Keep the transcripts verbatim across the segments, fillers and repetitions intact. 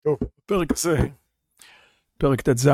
טוב, בפרק הזה, פרק ט"ז,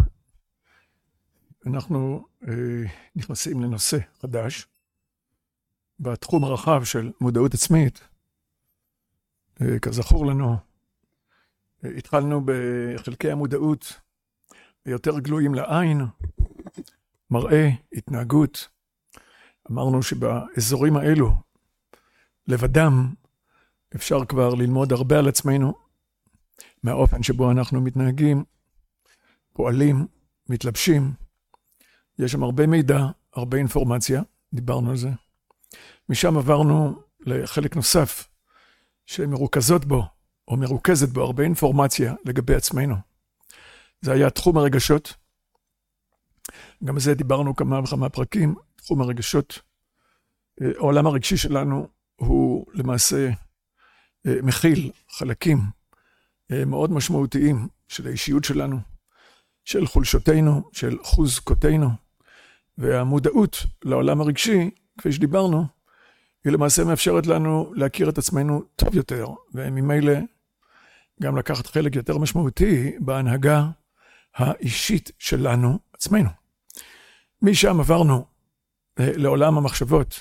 אנחנו אה, נכנסים לנושא חדש, בתחום הרחב של מודעות עצמית. אה, כזכור לנו, אה, התחלנו בחלקי המודעות היותר גלויים לעין, מראה, התנהגות. אמרנו שבאזורים האלו, לבדם, אפשר כבר ללמוד הרבה על עצמנו, מהאופן שבו אנחנו מתנהגים, פועלים, מתלבשים. יש שם הרבה מידע, הרבה אינפורמציה, דיברנו על זה. משם עברנו לחלק נוסף, שמרוכזות בו, או מרוכזת בו הרבה אינפורמציה לגבי עצמנו. זה היה תחום הרגשות. גם זה דיברנו כמה וכמה פרקים, תחום הרגשות. העולם הרגשי שלנו הוא למעשה מכיל חלקים מאוד משמעותיים של האישיות שלנו, של חולשותינו, של חוזקותינו, והמודעות לעולם הרגשי, כפי שדיברנו, היא למעשה מאפשרת לנו להכיר את עצמנו טוב יותר, וממילא גם לקחת חלק יותר משמעותי בהנהגה האישית שלנו עצמנו. משם עברנו לעולם המחשבות,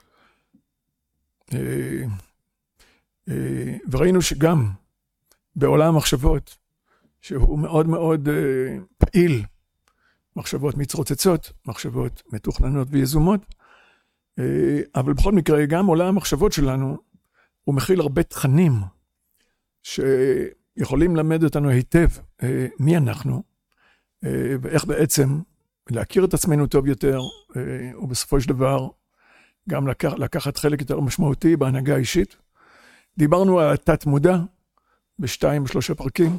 וראינו שגם בעולם המחשבות, שהוא מאוד מאוד אה, פעיל, מחשבות מצרוצצות, מחשבות מתוכננות ויזומות, אה, אבל בכל מקרה גם עולם המחשבות שלנו, הוא מכיל הרבה תכנים, שיכולים ללמד אותנו היטב אה, מי אנחנו, אה, ואיך בעצם להכיר את עצמנו טוב יותר, אה, ובסופו של דבר גם לקח, לקחת חלק יותר משמעותי בהנהגה האישית. דיברנו על התת מודע, בשתיים, שלושה פרקים.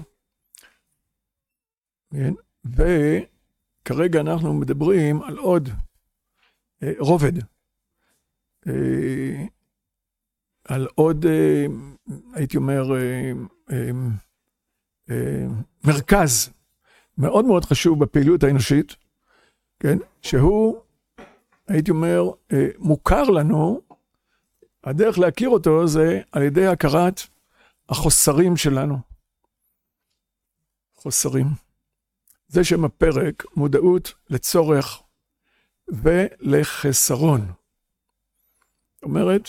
וכרגע אנחנו מדברים על עוד אה, רובד. אה, על עוד, אה, הייתי אומר, אה, אה, אה, מרכז מאוד מאוד חשוב בפעילות האנושית, כן? שהוא, הייתי אומר, אה, מוכר לנו, הדרך להכיר אותו זה על ידי הכרת החוסרים שלנו. חוסרים. זה שם הפרק, מודעות לצורך ולחסרון. זאת אומרת,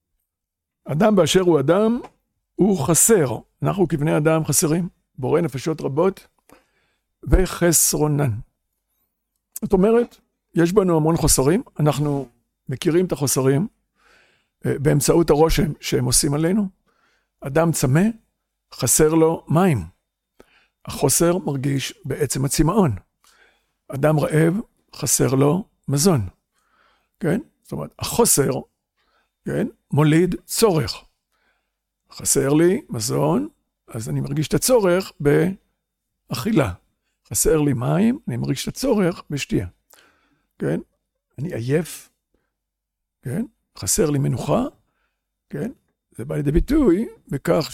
אדם באשר הוא אדם, הוא חסר. אנחנו כבני אדם חסרים, בורא נפשות רבות וחסרונן. זאת אומרת, יש בנו המון חוסרים, אנחנו מכירים את החוסרים באמצעות הרושם שהם עושים עלינו. אדם צמא, חסר לו מים. החוסר מרגיש בעצם הצמאון. אדם רעב, חסר לו מזון. כן? זאת אומרת, החוסר, כן, מוליד צורך. חסר לי מזון, אז אני מרגיש את הצורך באכילה. חסר לי מים, אני מרגיש את הצורך בשתייה. כן? אני עייף, כן? חסר לי מנוחה, כן? זה בא לידי ביטוי בכך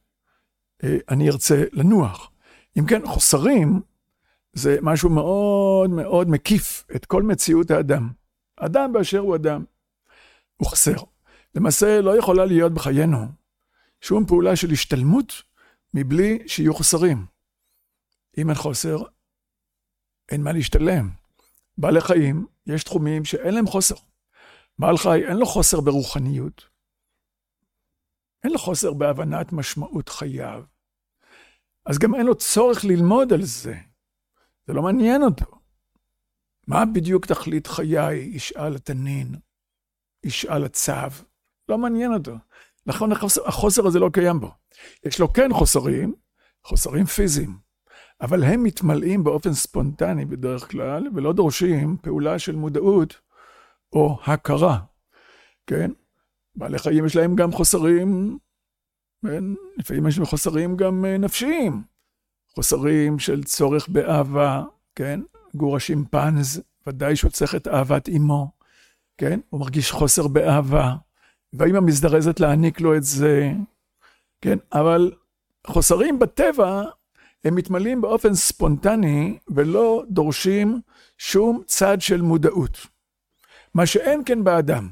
שאני ארצה לנוח. אם כן, חוסרים זה משהו מאוד מאוד מקיף את כל מציאות האדם. אדם באשר הוא אדם, הוא חסר. למעשה לא יכולה להיות בחיינו שום פעולה של השתלמות מבלי שיהיו חוסרים. אם אין חוסר, אין מה להשתלם. בעלי חיים, יש תחומים שאין להם חוסר. בעל חי אין לו חוסר ברוחניות. אין לו חוסר בהבנת משמעות חייו. אז גם אין לו צורך ללמוד על זה. זה לא מעניין אותו. מה בדיוק תכלית חיי? ישאל התנין, ישאל הצו. לא מעניין אותו. לכן החוסר, החוסר הזה לא קיים בו. יש לו כן חוסרים, חוסרים פיזיים, אבל הם מתמלאים באופן ספונטני בדרך כלל, ולא דורשים פעולה של מודעות או הכרה. כן? בעלי חיים יש להם גם חוסרים, לפעמים יש חוסרים גם נפשיים, חוסרים של צורך באהבה, כן? גור השימפנז, ודאי שהוא צריך את אהבת אמו, כן? הוא מרגיש חוסר באהבה, והאמא מזדרזת להעניק לו את זה, כן? אבל חוסרים בטבע, הם מתמלאים באופן ספונטני, ולא דורשים שום צד של מודעות. מה שאין כן באדם,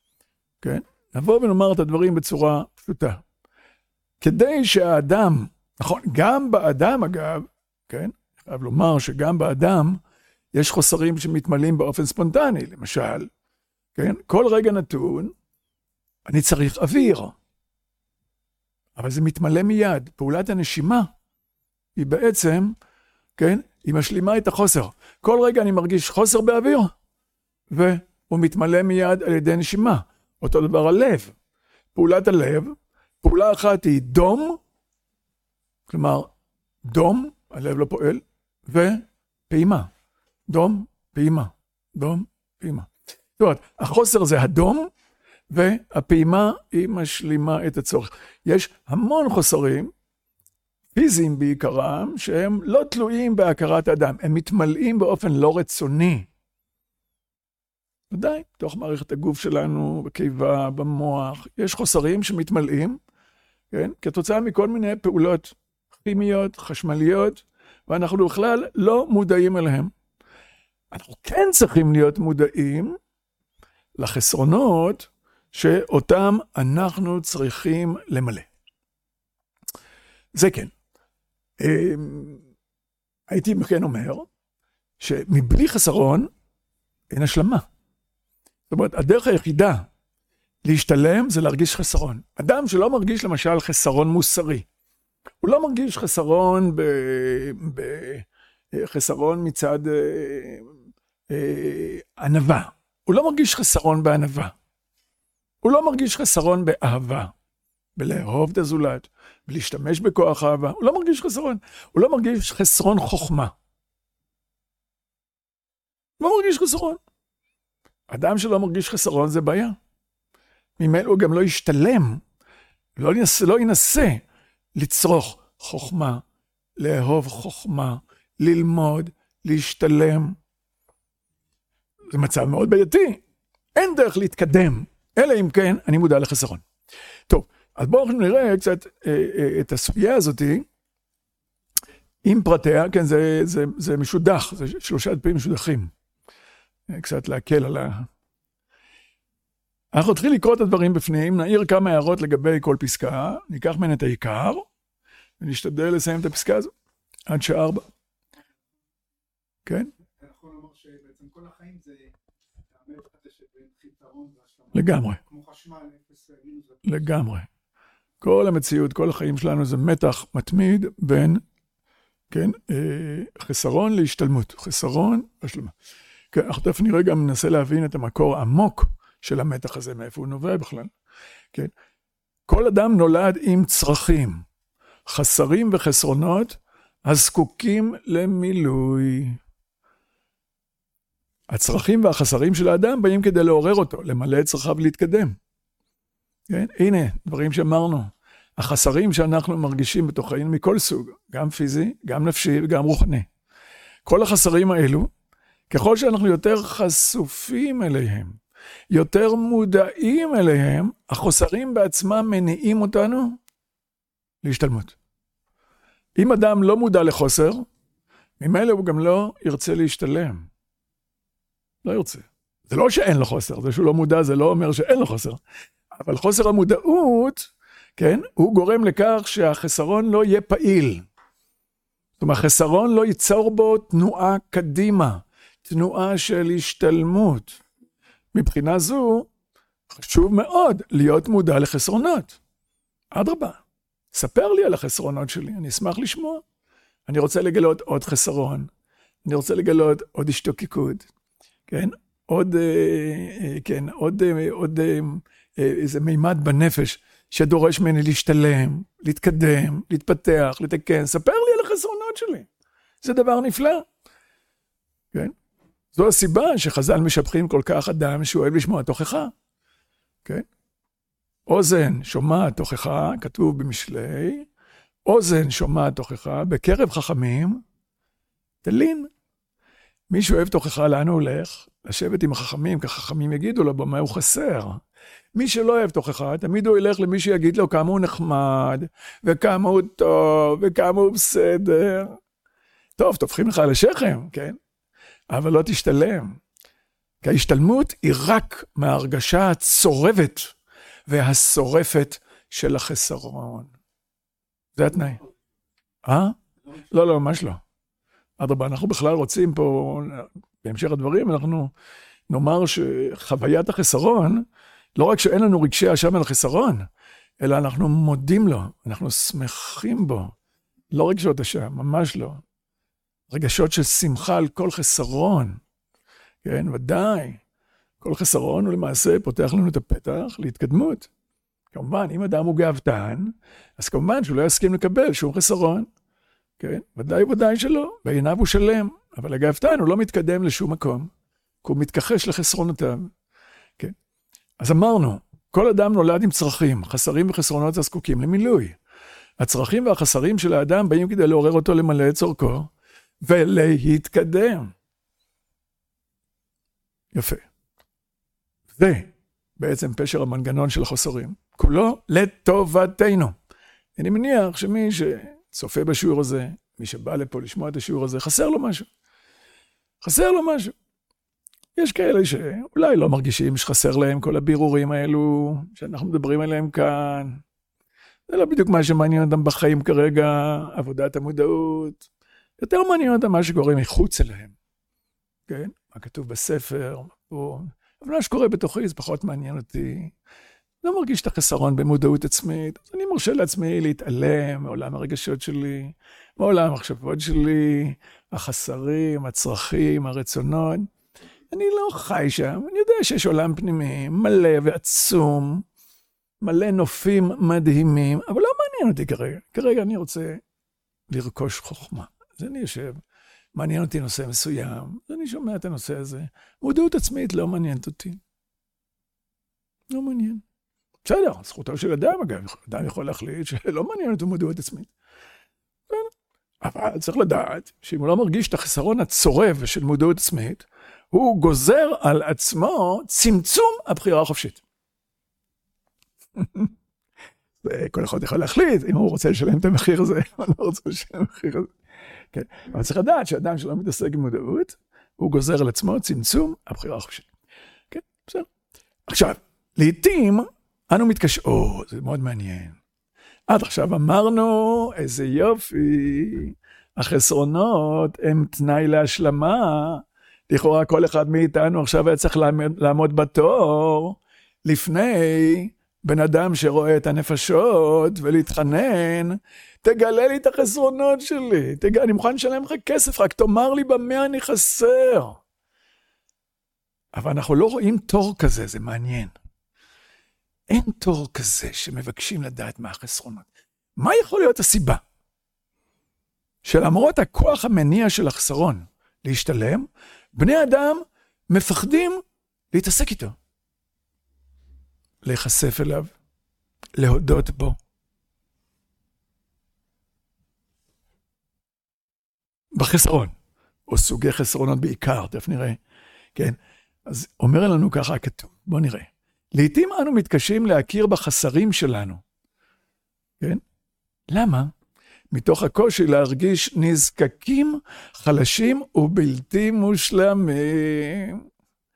כן? נבוא ונאמר את הדברים בצורה פשוטה. כדי שהאדם נכון, גם באדם אגב, כן, חייב לומר שגם באדם יש חוסרים שמתמלאים באופן ספונטני, למשל, כן, כל רגע נתון, אני צריך אוויר, אבל זה מתמלא מיד, פעולת הנשימה היא בעצם, כן, היא משלימה את החוסר. כל רגע אני מרגיש חוסר באוויר, והוא מתמלא מיד על ידי נשימה. אותו דבר הלב. פעולת הלב, פעולה אחת היא דום, כלומר, דום, הלב לא פועל, ופעימה. דום, פעימה. דום, פעימה. זאת אומרת, החוסר זה הדום, והפעימה היא משלימה את הצורך. יש המון חוסרים, פיזיים בעיקרם, שהם לא תלויים בהכרת האדם, הם מתמלאים באופן לא רצוני. ודאי, תוך מערכת הגוף שלנו, בקיבה, במוח, יש חוסרים שמתמלאים, כן? כתוצאה מכל מיני פעולות כימיות, חשמליות, ואנחנו בכלל לא מודעים אליהם. אנחנו כן צריכים להיות מודעים לחסרונות שאותם אנחנו צריכים למלא. זה כן. הייתי מכן אומר, שמבלי חסרון אין השלמה. זאת אומרת, הדרך היחידה להשתלם זה להרגיש חסרון. אדם שלא מרגיש למשל חסרון מוסרי, הוא לא מרגיש חסרון ב... ב... חסרון מצד אה, אה, ענווה. הוא לא מרגיש חסרון בענווה. הוא לא מרגיש חסרון באהבה, בלאהוב את הזולת, בלהשתמש בכוח אהבה. הוא לא מרגיש חסרון. הוא לא מרגיש חסרון חוכמה. הוא לא מרגיש חסרון. אדם שלא מרגיש חסרון זה בעיה. ממילא הוא גם לא ישתלם, לא ינסה, לא ינסה לצרוך חוכמה, לאהוב חוכמה, ללמוד, להשתלם. זה מצב מאוד בעייתי. אין דרך להתקדם, אלא אם כן אני מודע לחסרון. טוב, אז בואו נראה קצת אה, אה, את הסוגיה הזאת, עם פרטיה, כן, זה, זה, זה משודח, זה שלושה דפים משודחים. קצת להקל על ה... אנחנו נתחיל לקרוא את הדברים בפנים, נעיר כמה הערות לגבי כל פסקה, ניקח מן את העיקר, ונשתדל לסיים את הפסקה הזו, עד שעה ארבע. כן? אתה יכול לומר שבעצם כל החיים זה... לגמרי. כמו חשמל, אפס מינוס. לגמרי. כל המציאות, כל החיים שלנו זה מתח מתמיד בין, כן, חסרון להשתלמות, חסרון והשלמה. כן, אנחנו תכף נראה גם ננסה להבין את המקור העמוק של המתח הזה, מאיפה הוא נובע בכלל. כן. כל אדם נולד עם צרכים, חסרים וחסרונות, הזקוקים למילוי. הצרכים והחסרים של האדם באים כדי לעורר אותו, למלא את צרכיו ולהתקדם. כן? הנה, דברים שאמרנו. החסרים שאנחנו מרגישים בתוכנו מכל סוג, גם פיזי, גם נפשי וגם רוחני. כל החסרים האלו, ככל שאנחנו יותר חשופים אליהם, יותר מודעים אליהם, החוסרים בעצמם מניעים אותנו להשתלמות. אם אדם לא מודע לחוסר, ממילא הוא גם לא ירצה להשתלם. לא ירצה. זה לא שאין לו חוסר, זה שהוא לא מודע, זה לא אומר שאין לו חוסר. אבל חוסר המודעות, כן, הוא גורם לכך שהחסרון לא יהיה פעיל. זאת אומרת, החסרון לא ייצור בו תנועה קדימה, תנועה של השתלמות. מבחינה זו, חשוב מאוד להיות מודע לחסרונות. אדרבה, ספר לי על החסרונות שלי, אני אשמח לשמוע. אני רוצה לגלות עוד חסרון, אני רוצה לגלות עוד השתוקקות, כן? עוד, כן, עוד, עוד איזה מימד בנפש שדורש ממני להשתלם, להתקדם, להתפתח, לתקן. ספר לי על החסרונות שלי. זה דבר נפלא. כן? זו הסיבה שחז"ל משבחים כל כך אדם שהוא אוהב לשמוע תוכחה. כן? אוזן שומעת תוכחה, כתוב במשלי, אוזן שומעת תוכחה, בקרב חכמים, תלין. מי שאוהב תוכחה, לאן הוא הולך? לשבת עם החכמים, כי החכמים יגידו לו במה הוא חסר. מי שלא אוהב תוכחה, תמיד הוא ילך למי שיגיד לו כמה הוא נחמד, וכמה הוא טוב, וכמה הוא בסדר. טוב, תופכים לך על השכם, כן? אבל לא תשתלם. כי ההשתלמות היא רק מההרגשה הצורבת והשורפת של החסרון. זה התנאי. אה? לא, לא, ממש לא. אדרבה, אנחנו בכלל רוצים פה, בהמשך הדברים, אנחנו נאמר שחוויית החסרון, לא רק שאין לנו רגשי אשם על החסרון, אלא אנחנו מודים לו, אנחנו שמחים בו. לא רגשות אשם, ממש לא. רגשות של שמחה על כל חסרון. כן, ודאי. כל חסרון הוא למעשה פותח לנו את הפתח להתקדמות. כמובן, אם אדם הוא גאוותן, אז כמובן שהוא לא יסכים לקבל שום חסרון. כן, ודאי ודאי שלא. בעיניו הוא שלם, אבל הגאוותן הוא לא מתקדם לשום מקום, כי הוא מתכחש לחסרונותיו. כן. אז אמרנו, כל אדם נולד עם צרכים, חסרים וחסרונות הזקוקים למילוי. הצרכים והחסרים של האדם באים כדי לעורר אותו למלא את צורכו, ולהתקדם. יפה. זה בעצם פשר המנגנון של החוסרים. כולו לטובתנו. אני מניח שמי שצופה בשיעור הזה, מי שבא לפה לשמוע את השיעור הזה, חסר לו משהו. חסר לו משהו. יש כאלה שאולי לא מרגישים שחסר להם כל הבירורים האלו, שאנחנו מדברים עליהם כאן. זה לא בדיוק מה שמעניין אותם בחיים כרגע, עבודת המודעות. יותר מעניין אותם מה שקורה מחוץ אליהם. כן? מה כתוב בספר, או... אבל מה שקורה בתוכי זה פחות מעניין אותי. לא מרגיש את החסרון במודעות עצמית, אז אני מרשה לעצמי להתעלם מעולם הרגשות שלי, מעולם המחשבות שלי, החסרים, הצרכים, הרצונות. אני לא חי שם, אני יודע שיש עולם פנימי מלא ועצום, מלא נופים מדהימים, אבל לא מעניין אותי כרגע. כרגע אני רוצה לרכוש חוכמה. אז אני יושב, מעניין אותי נושא מסוים, אז אני שומע את הנושא הזה. מודעות עצמית לא מעניינת אותי. לא מעניין. בסדר, זכותו של אדם, אגב, אדם יכול להחליט שלא מעניין אותו מודעות עצמית. אבל צריך לדעת שאם הוא לא מרגיש את החיסרון הצורב של מודעות עצמית, הוא גוזר על עצמו צמצום הבחירה החופשית. כל אחד יכול להחליט אם הוא רוצה לשלם את המחיר הזה, או לא רוצה לשלם את המחיר הזה. כן. אבל צריך לדעת שאדם שלא מתעסק עם מודעות, הוא גוזר על עצמו צמצום הבחירה החופשית. כן, בסדר. עכשיו, לעתים אנו מתקשים, או, זה מאוד מעניין. עד עכשיו אמרנו, איזה יופי, החסרונות הם תנאי להשלמה, לכאורה כל אחד מאיתנו עכשיו היה צריך לעמוד, לעמוד בתור, לפני בן אדם שרואה את הנפשות ולהתחנן, תגלה לי את החסרונות שלי, תגלה, אני מוכן לשלם לך כסף, רק תאמר לי במה אני חסר. אבל אנחנו לא רואים תור כזה, זה מעניין. אין תור כזה שמבקשים לדעת מה החסרונות. מה יכול להיות הסיבה? שלמרות הכוח המניע של החסרון להשתלם, בני אדם מפחדים להתעסק איתו. להיחשף אליו, להודות בו. בחסרון, או סוגי חסרונות בעיקר, תכף נראה. כן, אז אומר לנו ככה הכתוב, בוא נראה. לעתים אנו מתקשים להכיר בחסרים שלנו. כן? למה? מתוך הקושי להרגיש נזקקים, חלשים ובלתי מושלמים.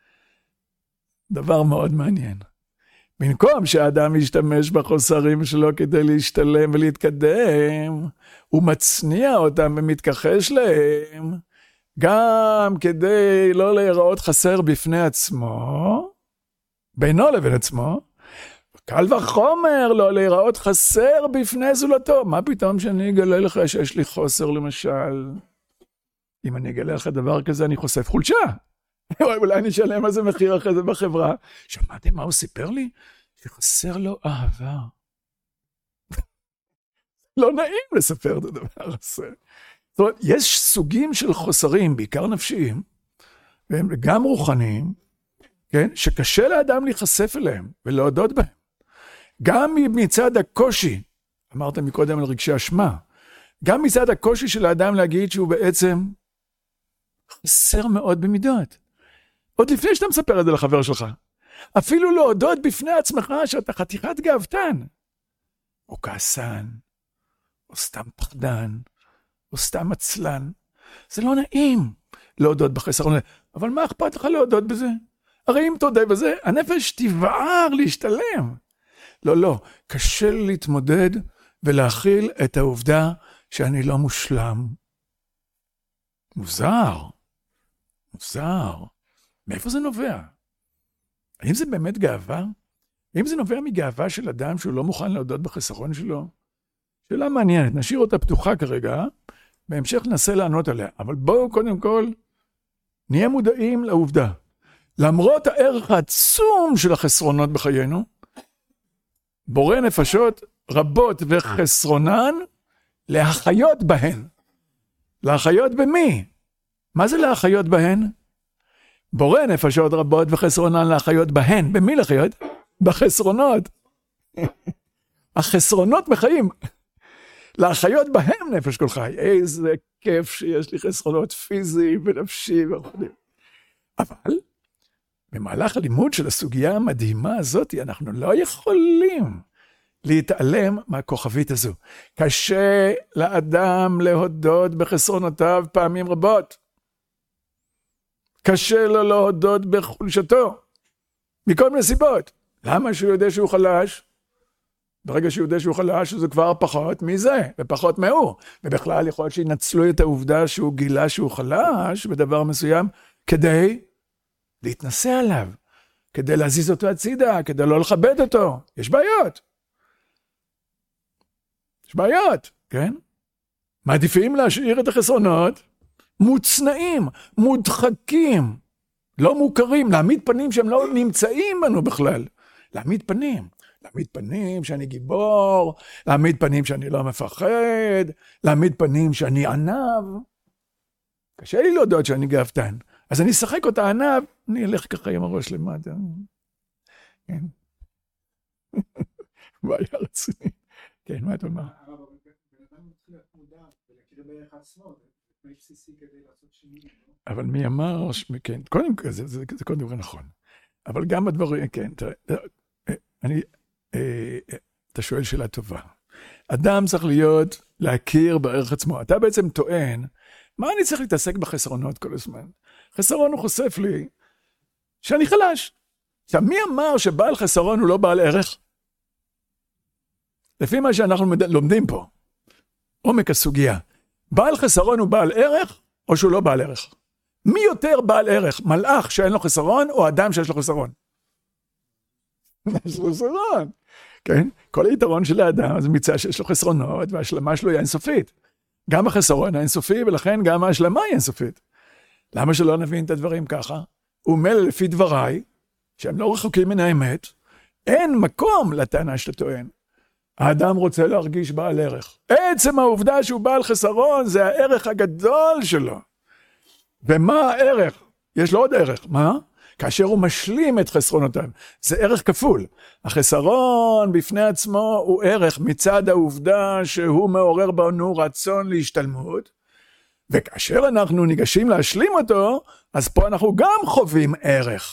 דבר מאוד מעניין. במקום שהאדם ישתמש בחוסרים שלו כדי להשתלם ולהתקדם, הוא מצניע אותם ומתכחש להם, גם כדי לא להיראות חסר בפני עצמו, בינו לבין עצמו, קל וחומר לא להיראות חסר בפני זולתו. מה פתאום שאני אגלה לך שיש לי חוסר למשל? אם אני אגלה לך דבר כזה אני חושף חולשה. אולי אני אשלם על זה מחיר אחרי זה בחברה. שמעתם מה הוא סיפר לי? שחסר לו אהבה. לא נעים לספר את הדבר הזה. זאת אומרת, יש סוגים של חוסרים, בעיקר נפשיים, והם גם רוחניים, כן? שקשה לאדם להיחשף אליהם ולהודות בהם. גם מצד הקושי, אמרת מקודם על רגשי אשמה, גם מצד הקושי של האדם להגיד שהוא בעצם חסר מאוד במידות. עוד לפני שאתה מספר את זה לחבר שלך. אפילו להודות בפני עצמך שאתה חתיכת גאוותן. או כעסן, או סתם פחדן, או סתם עצלן. זה לא נעים להודות בחסרון. אבל מה אכפת לך להודות בזה? הרי אם תודה בזה, הנפש תבער להשתלם. לא, לא, קשה להתמודד ולהכיל את העובדה שאני לא מושלם. מוזר, מוזר. מאיפה זה נובע? האם זה באמת גאווה? האם זה נובע מגאווה של אדם שהוא לא מוכן להודות בחסרון שלו? שאלה מעניינת, נשאיר אותה פתוחה כרגע, בהמשך ננסה לענות עליה. אבל בואו קודם כל נהיה מודעים לעובדה. למרות הערך העצום של החסרונות בחיינו, בורא נפשות רבות וחסרונן להחיות בהן. להחיות במי? מה זה להחיות בהן? בורא נפשות רבות וחסרונן להחיות בהן. במי לחיות? בחסרונות. החסרונות מחיים. להחיות בהם נפש כל חי. איזה כיף שיש לי חסרונות פיזי ונפשי ורוחני. אבל במהלך הלימוד של הסוגיה המדהימה הזאת, אנחנו לא יכולים להתעלם מהכוכבית הזו. קשה לאדם להודות בחסרונותיו פעמים רבות. קשה לו להודות בחולשתו. מכל מיני סיבות. למה שהוא יודע שהוא חלש? ברגע שהוא יודע שהוא חלש, זה כבר פחות מזה, ופחות מהוא. ובכלל יכול להיות שינצלו את העובדה שהוא גילה שהוא חלש בדבר מסוים, כדי להתנסה עליו, כדי להזיז אותו הצידה, כדי לא לכבד אותו. יש בעיות. יש בעיות, כן? מעדיפים להשאיר את החסרונות מוצנעים, מודחקים, לא מוכרים, להעמיד פנים שהם לא נמצאים בנו בכלל. להעמיד פנים. להעמיד פנים שאני גיבור, להעמיד פנים שאני לא מפחד, להעמיד פנים שאני ענב. קשה לי להודות שאני גאוותן. אז אני אשחק אותה ענב, אני אלך ככה עם הראש למטה. כן. בעיה רצינית. כן, מה אתה אומר? הרב, בן אדם מתחיל להיות מודע ולהכיר בערך עצמו, זה בסיסי כדי לעשות שינוי. אבל מי אמר, כן, קודם כל, זה, זה, זה קודם כל נכון. אבל גם בדברים, כן, תראה, אני, אתה שואל שאלה טובה. אדם צריך להיות, להכיר בערך עצמו. אתה בעצם טוען, מה אני צריך להתעסק בחסרונות כל הזמן? חסרון הוא חושף לי שאני חלש. עכשיו, מי אמר שבעל חסרון הוא לא בעל ערך? לפי מה שאנחנו לומדים פה, עומק הסוגיה, בעל חסרון הוא בעל ערך או שהוא לא בעל ערך? מי יותר בעל ערך? מלאך שאין לו חסרון או אדם שיש לו חסרון? יש לו חסרון. כן? כל היתרון של האדם זה מצא שיש לו חסרונות וההשלמה שלו היא אינסופית. גם החסרון האינסופי ולכן גם ההשלמה היא אינסופית. למה שלא נבין את הדברים ככה? ומילא לפי דבריי, שהם לא רחוקים מן האמת, אין מקום לטענה שאתה טוען. האדם רוצה להרגיש בעל ערך. עצם העובדה שהוא בעל חסרון זה הערך הגדול שלו. ומה הערך? יש לו עוד ערך. מה? כאשר הוא משלים את חסרונותיו. זה ערך כפול. החסרון בפני עצמו הוא ערך מצד העובדה שהוא מעורר בנו רצון להשתלמות. וכאשר אנחנו ניגשים להשלים אותו, אז פה אנחנו גם חווים ערך.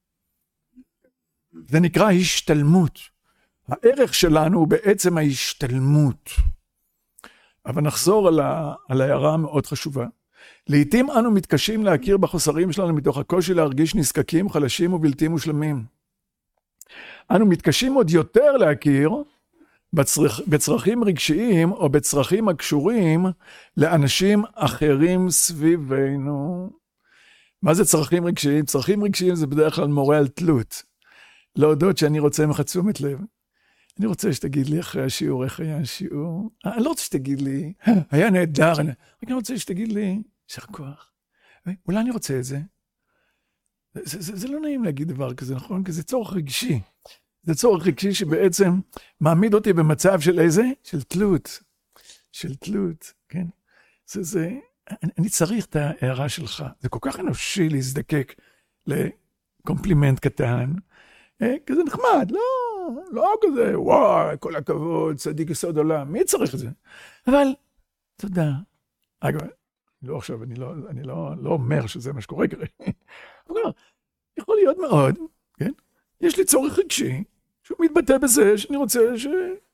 זה נקרא השתלמות. הערך שלנו הוא בעצם ההשתלמות. אבל נחזור על, ה... על ההערה המאוד חשובה. לעתים אנו מתקשים להכיר בחוסרים שלנו מתוך הקושי להרגיש נזקקים, חלשים ובלתי מושלמים. אנו מתקשים עוד יותר להכיר בצרכ... בצרכים רגשיים או בצרכים הקשורים לאנשים אחרים סביבנו. מה זה צרכים רגשיים? צרכים רגשיים זה בדרך כלל מורה על תלות. להודות שאני רוצה ממך תשומת לב. אני רוצה שתגיד לי אחרי השיעור, איך היה השיעור. אני לא רוצה שתגיד לי, היה נהדר, רק אני רוצה שתגיד לי, יישר כוח. אולי אני רוצה את זה. זה, זה, זה לא נעים להגיד דבר כזה, נכון? כי זה צורך רגשי. זה צורך רגשי שבעצם מעמיד אותי במצב של איזה? של תלות. של תלות, כן? זה, זה, אני, אני צריך את ההערה שלך. זה כל כך אנושי להזדקק לקומפלימנט קטן. כזה נחמד, לא, לא כזה, וואי, כל הכבוד, צדיק יסוד עולם, מי צריך את זה? אבל, תודה. אגב, לא עכשיו, אני לא, אני לא, לא אומר שזה מה שקורה כרגע. אבל יכול להיות מאוד, כן? יש לי צורך רגשי, שהוא מתבטא בזה שאני רוצה ש...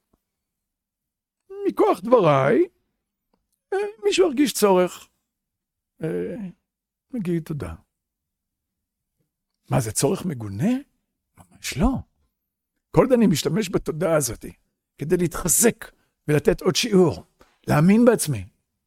מכוח דבריי, מישהו הרגיש צורך, נגיד תודה. מה זה צורך מגונה? ממש לא. כל עוד אני משתמש בתודעה הזאת, כדי להתחזק ולתת עוד שיעור. להאמין בעצמי.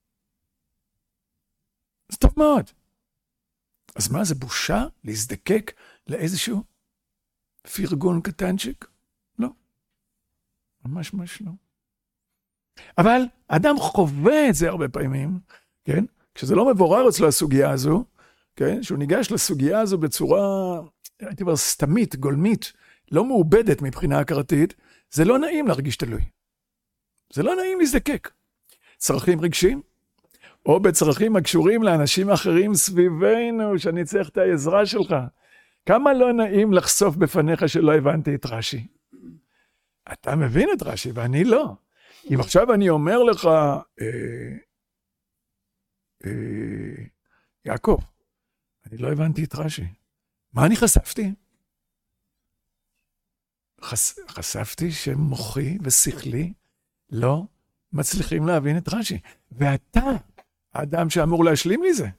זה טוב מאוד. אז מה, זה בושה להזדקק לאיזשהו פרגון קטנצ'יק? לא. ממש ממש לא. אבל אדם חווה את זה הרבה פעמים, כן? כשזה לא מבורר אצלו הסוגיה הזו, כן? שהוא ניגש לסוגיה הזו בצורה, הייתי אומר, סתמית, גולמית, לא מעובדת מבחינה הכרתית, זה לא נעים להרגיש תלוי. זה לא נעים להזדקק. צרכים רגשיים, או בצרכים הקשורים לאנשים אחרים סביבנו, שאני צריך את העזרה שלך. כמה לא נעים לחשוף בפניך שלא הבנתי את רש"י. אתה מבין את רש"י, ואני לא. אם עכשיו אני אומר לך, אה, אה, יעקב, אני לא הבנתי את רש"י. מה אני חשפתי? חש, חשפתי שמוחי ושכלי לא מצליחים להבין את רש"י. ואתה, האדם שאמור להשלים לי זה.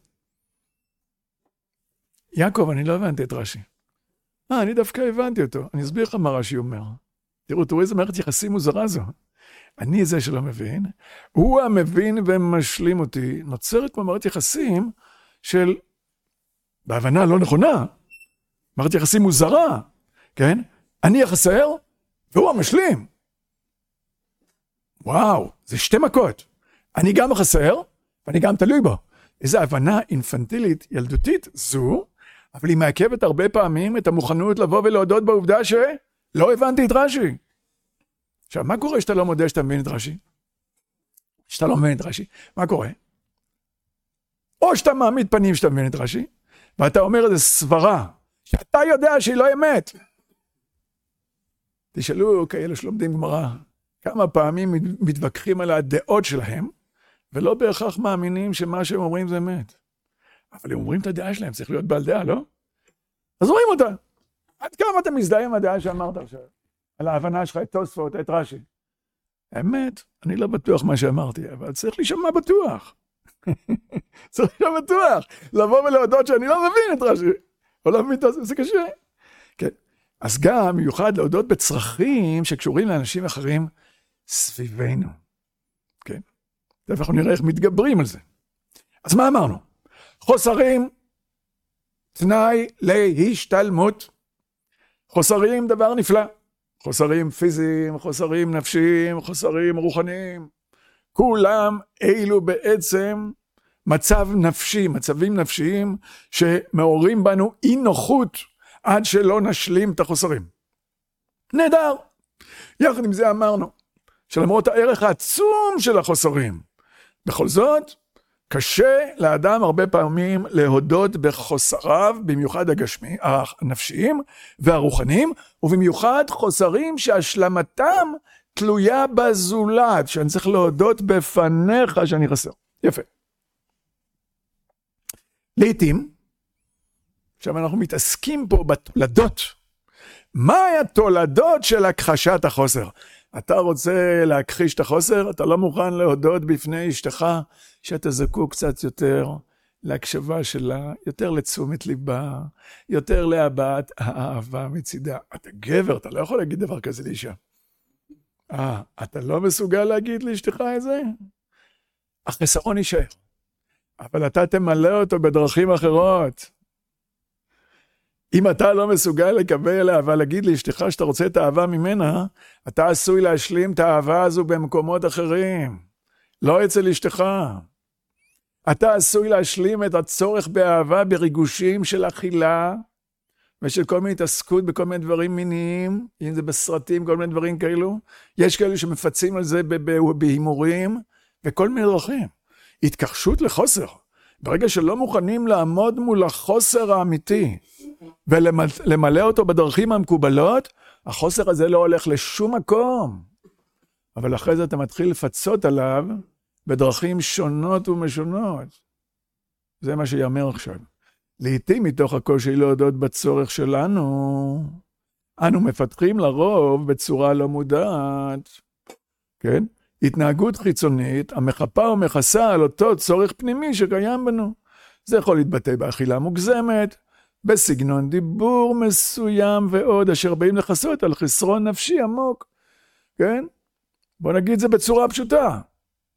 יעקב, אני לא הבנתי את רש"י. אה, אני דווקא הבנתי אותו. אני אסביר לך מה רש"י אומר. תראו, תראו איזה מערכת יחסים מוזרה זו. אני זה שלא מבין, הוא המבין ומשלים אותי. נוצרת פה מערכת יחסים של, בהבנה לא נכונה, מערכת יחסים מוזרה, כן? אני החסר, והוא המשלים. וואו, זה שתי מכות. אני גם החסר, ואני גם תלוי בו. איזו הבנה אינפנטילית, ילדותית זו, אבל היא מעכבת הרבה פעמים את המוכנות לבוא ולהודות בעובדה שלא הבנתי את רש"י. עכשיו, מה קורה שאתה לא מודה שאתה מבין את רש"י? שאתה לא מבין את רש"י, מה קורה? או שאתה מעמיד פנים שאתה מבין את רש"י, ואתה אומר איזו סברה, שאתה יודע שהיא לא אמת. תשאלו כאלה שלומדים גמרא, כמה פעמים מתווכחים על הדעות שלהם, ולא בהכרח מאמינים שמה שהם אומרים זה אמת. אבל הם אומרים את הדעה שלהם, צריך להיות בעל דעה, לא? אז רואים אותה. עד כמה אתה מזדהה עם הדעה שאמרת עכשיו? על ההבנה שלך את תוספות, את רש"י. האמת, אני לא בטוח מה שאמרתי, אבל צריך להישמע בטוח. צריך להישמע בטוח. לבוא ולהודות שאני לא מבין את רש"י. או לא מבין את זה, זה קשה. כן. אז גם מיוחד להודות בצרכים שקשורים לאנשים אחרים סביבנו. כן. אנחנו נראה איך מתגברים על זה. אז מה אמרנו? חוסרים, תנאי להשתלמות. חוסרים דבר נפלא. חוסרים פיזיים, חוסרים נפשיים, חוסרים רוחניים. כולם אילו בעצם מצב נפשי, מצבים נפשיים שמעוררים בנו אי נוחות עד שלא נשלים את החוסרים. נהדר. יחד עם זה אמרנו שלמרות הערך העצום של החוסרים, בכל זאת קשה לאדם הרבה פעמים להודות בחוסריו, במיוחד הגשמי, הנפשיים והרוחניים, ובמיוחד חוסרים שהשלמתם תלויה בזולת, שאני צריך להודות בפניך שאני חסר. יפה. לעתים, עכשיו אנחנו מתעסקים פה בתולדות. מהי התולדות של הכחשת החוסר? אתה רוצה להכחיש את החוסר, אתה לא מוכן להודות בפני אשתך שאתה זקוק קצת יותר להקשבה שלה, יותר לתשומת ליבה, יותר להבעת האהבה מצידה. אתה גבר, אתה לא יכול להגיד דבר כזה לאישה. אה, אתה לא מסוגל להגיד לאשתך את זה? החסרון יישאר. אבל אתה תמלא אותו בדרכים אחרות. אם אתה לא מסוגל לקבל אהבה, להגיד לאשתך שאתה רוצה את האהבה ממנה, אתה עשוי להשלים את האהבה הזו במקומות אחרים. לא אצל אשתך. אתה עשוי להשלים את הצורך באהבה בריגושים של אכילה, ושל כל מיני התעסקות בכל מיני דברים מיניים, אם זה בסרטים, כל מיני דברים כאלו. יש כאלו שמפצים על זה בהימורים, וכל מיני דרכים. התכחשות לחוסר. ברגע שלא מוכנים לעמוד מול החוסר האמיתי, ולמלא אותו בדרכים המקובלות, החוסר הזה לא הולך לשום מקום. אבל אחרי זה אתה מתחיל לפצות עליו, בדרכים שונות ומשונות. זה מה שיאמר עכשיו. לעתים מתוך הקושי להודות בצורך שלנו, אנו מפתחים לרוב בצורה לא מודעת. כן? התנהגות חיצונית, המחפה ומכסה על אותו צורך פנימי שקיים בנו. זה יכול להתבטא באכילה מוגזמת, בסגנון דיבור מסוים ועוד, אשר באים לחסות על חסרון נפשי עמוק. כן? בוא נגיד זה בצורה פשוטה.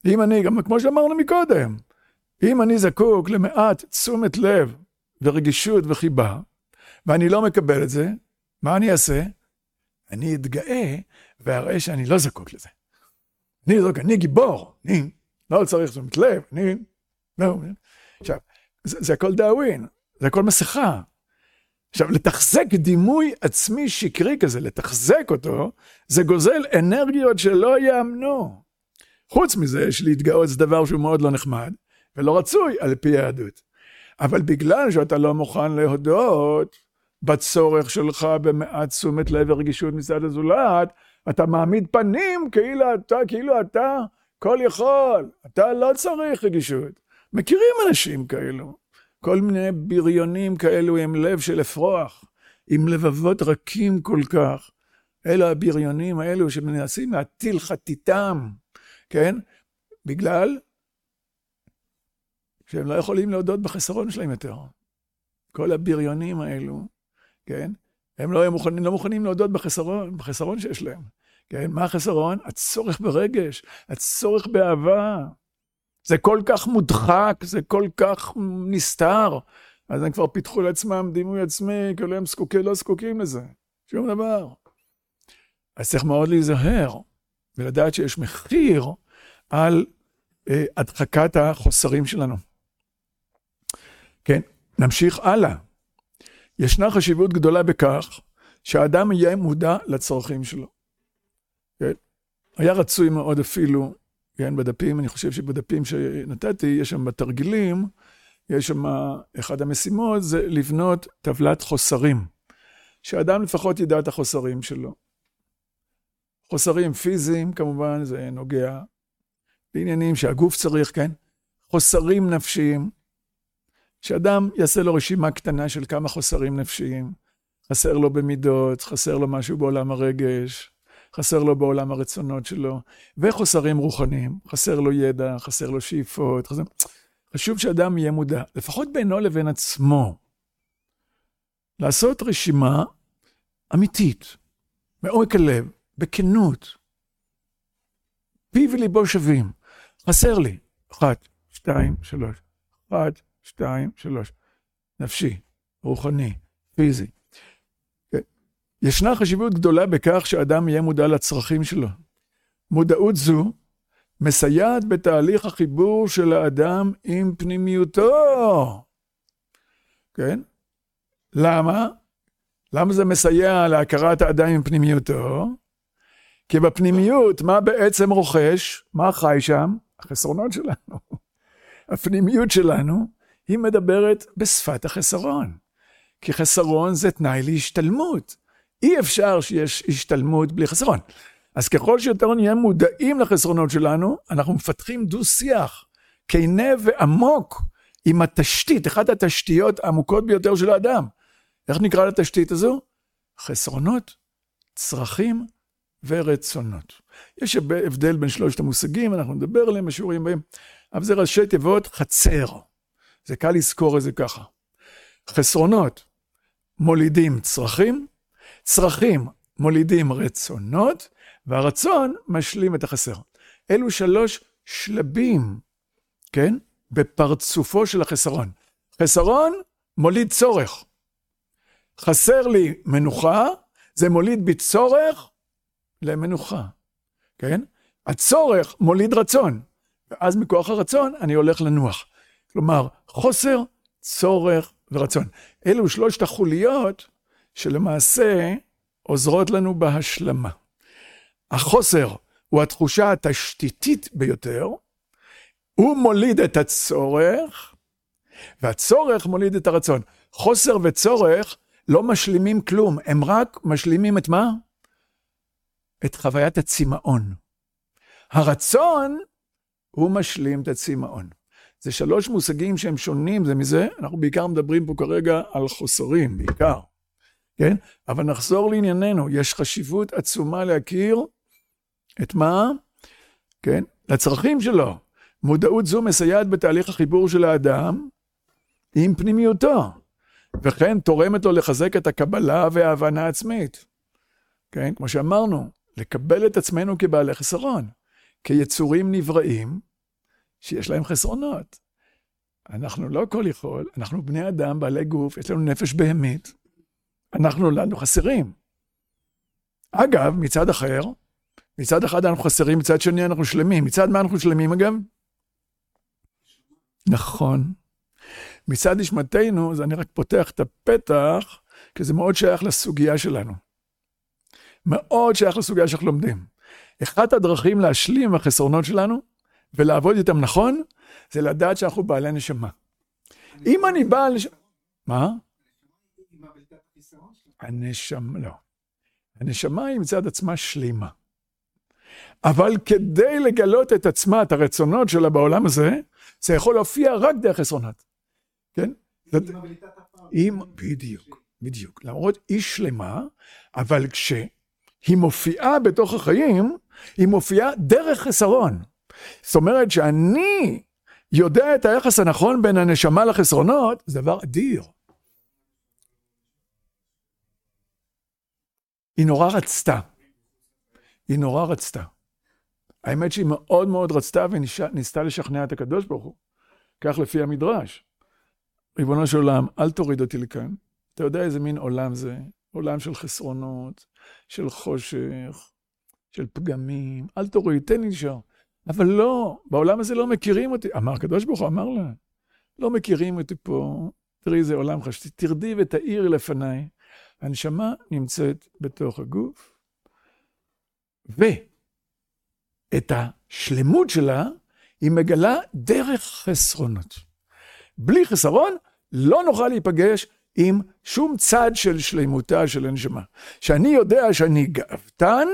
אם אני, גם כמו שאמרנו מקודם, אם אני זקוק למעט תשומת לב ורגישות וחיבה, ואני לא מקבל את זה, מה אני אעשה? אני אתגאה ואראה שאני לא זקוק לזה. אני, אני גיבור, אני לא צריך תשומת לב, אני... לא, עכשיו, זה, זה הכל דאווין, זה הכל מסכה. עכשיו, לתחזק דימוי עצמי שקרי כזה, לתחזק אותו, זה גוזל אנרגיות שלא יאמנו. חוץ מזה, שלהתגאות זה דבר שהוא מאוד לא נחמד, ולא רצוי על פי היהדות. אבל בגלל שאתה לא מוכן להודות בצורך שלך במעט תשומת לב ורגישות מצד הזולת, אתה מעמיד פנים כאילו אתה, כאילו אתה כל יכול, אתה לא צריך רגישות. מכירים אנשים כאלו, כל מיני בריונים כאלו עם לב של אפרוח, עם לבבות רכים כל כך. אלו הבריונים האלו שמנסים להטיל חתיתם, כן? בגלל שהם לא יכולים להודות בחסרון שלהם יותר. כל הבריונים האלו, כן? הם לא מוכנים, לא מוכנים להודות בחסרון, בחסרון שיש להם. כן? מה החסרון? הצורך ברגש, הצורך באהבה. זה כל כך מודחק, זה כל כך נסתר. אז הם כבר פיתחו לעצמם דימוי עצמי, כאילו הם זקוקים, לא זקוקים לזה. שום דבר. אז צריך מאוד להיזהר, ולדעת שיש מחיר על אה, הדחקת החוסרים שלנו. כן, נמשיך הלאה. ישנה חשיבות גדולה בכך שהאדם יהיה מודע לצרכים שלו. כן? היה רצוי מאוד אפילו, כן, בדפים, אני חושב שבדפים שנתתי, יש שם בתרגילים, יש שם אחד המשימות, זה לבנות טבלת חוסרים. שהאדם לפחות ידע את החוסרים שלו. חוסרים פיזיים, כמובן, זה נוגע לעניינים שהגוף צריך, כן? חוסרים נפשיים, שאדם יעשה לו רשימה קטנה של כמה חוסרים נפשיים, חסר לו במידות, חסר לו משהו בעולם הרגש, חסר לו בעולם הרצונות שלו, וחוסרים רוחניים, חסר לו ידע, חסר לו שאיפות, חסר... חשוב שאדם יהיה מודע, לפחות בינו לבין עצמו, לעשות רשימה אמיתית, מעומק הלב, בכנות, פיו וליבו שווים, חסר לי, אחת, שתיים, שלוש, אחת, שתיים, שלוש, נפשי, רוחני, פיזי. ישנה חשיבות גדולה בכך שאדם יהיה מודע לצרכים שלו. מודעות זו מסייעת בתהליך החיבור של האדם עם פנימיותו. כן? למה? למה זה מסייע להכרת האדם עם פנימיותו? כי בפנימיות, מה בעצם רוכש? מה חי שם? החסרונות שלנו. הפנימיות שלנו, היא מדברת בשפת החסרון. כי חסרון זה תנאי להשתלמות. אי אפשר שיש השתלמות בלי חסרון. אז ככל שיותר נהיה מודעים לחסרונות שלנו, אנחנו מפתחים דו שיח, כנה ועמוק, עם התשתית, אחת התשתיות העמוקות ביותר של האדם. איך נקרא לתשתית הזו? חסרונות, צרכים ורצונות. יש הבדל בין שלושת המושגים, אנחנו נדבר עליהם בשיעורים בהם, אבל זה ראשי תיבות חצר. זה קל לזכור את זה ככה. חסרונות מולידים צרכים, צרכים מולידים רצונות, והרצון משלים את החסר. אלו שלוש שלבים, כן? בפרצופו של החסרון. חסרון מוליד צורך. חסר לי מנוחה, זה מוליד בצורך למנוחה, כן? הצורך מוליד רצון, ואז מכוח הרצון אני הולך לנוח. כלומר, חוסר, צורך ורצון. אלו שלושת החוליות שלמעשה עוזרות לנו בהשלמה. החוסר הוא התחושה התשתיתית ביותר, הוא מוליד את הצורך, והצורך מוליד את הרצון. חוסר וצורך לא משלימים כלום, הם רק משלימים את מה? את חוויית הצמאון. הרצון הוא משלים את הצמאון. זה שלוש מושגים שהם שונים זה מזה, אנחנו בעיקר מדברים פה כרגע על חוסרים, בעיקר. כן? אבל נחזור לענייננו, יש חשיבות עצומה להכיר את מה? כן? לצרכים שלו. מודעות זו מסייעת בתהליך החיבור של האדם עם פנימיותו, וכן תורמת לו לחזק את הקבלה וההבנה העצמית. כן? כמו שאמרנו, לקבל את עצמנו כבעלי חסרון, כיצורים נבראים שיש להם חסרונות. אנחנו לא כל יכול, אנחנו בני אדם, בעלי גוף, יש לנו נפש בהמית, אנחנו לנו חסרים. אגב, מצד אחר, מצד אחד אנחנו חסרים, מצד שני אנחנו שלמים. מצד מה אנחנו שלמים אגב? נכון. מצד נשמתנו, אז אני רק פותח את הפתח, כי זה מאוד שייך לסוגיה שלנו. מאוד שייך לסוגיה שאנחנו לומדים. אחת הדרכים להשלים עם החסרונות שלנו, ולעבוד איתם נכון, זה לדעת שאנחנו בעלי נשמה. אם אני בעל נשמה... מה? הנשמה, לא. הנשמה היא מצד עצמה שלימה. אבל כדי לגלות את עצמה, את הרצונות שלה בעולם הזה, זה יכול להופיע רק דרך חסרונות. כן? אם, בדיוק, בדיוק. למרות היא שלמה, אבל כשהיא מופיעה בתוך החיים, היא מופיעה דרך חסרון. זאת אומרת שאני יודע את היחס הנכון בין הנשמה לחסרונות, זה דבר אדיר. היא נורא רצתה. היא נורא רצתה. האמת שהיא מאוד מאוד רצתה וניסתה לשכנע את הקדוש ברוך הוא. כך לפי המדרש. ריבונו של עולם, אל תוריד אותי לכאן. אתה יודע איזה מין עולם זה? עולם של חסרונות, של חושך, של פגמים. אל תוריד, תן לי נשאר. אבל לא, בעולם הזה לא מכירים אותי. אמר הקדוש ברוך הוא, אמר לה, לא מכירים אותי פה. תראי איזה עולם חשתי. תרדי ותאירי לפניי. הנשמה נמצאת בתוך הגוף. ואת השלמות שלה היא מגלה דרך חסרונות. בלי חסרון לא נוכל להיפגש עם שום צד של שלמותה של הנשמה. שאני יודע שאני גאוותן,